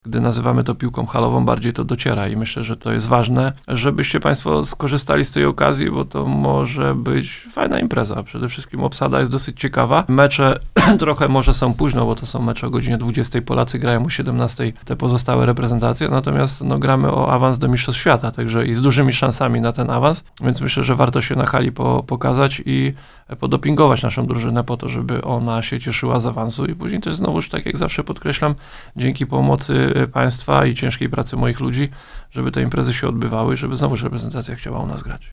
Gdy nazywamy to piłką halową, bardziej to dociera i myślę, że to jest ważne, żebyście Państwo skorzystali z tej okazji, bo to może być fajna impreza. Przede wszystkim obsada jest dosyć ciekawa. Mecze trochę może są późno, bo to są mecze o godzinie 20. Polacy grają o 17. te pozostałe reprezentacje, natomiast gramy o awans do Mistrzostw Świata, także i z dużymi szansami na ten awans, więc myślę, że warto się na hali pokazać i podopingować naszą drużynę po to, żeby ona się cieszyła z awansu i później też znowuż, tak jak zawsze podkreślam, dzięki pomocy państwa i ciężkiej pracy moich ludzi, żeby te imprezy się odbywały, żeby znowuż reprezentacja chciała u nas grać.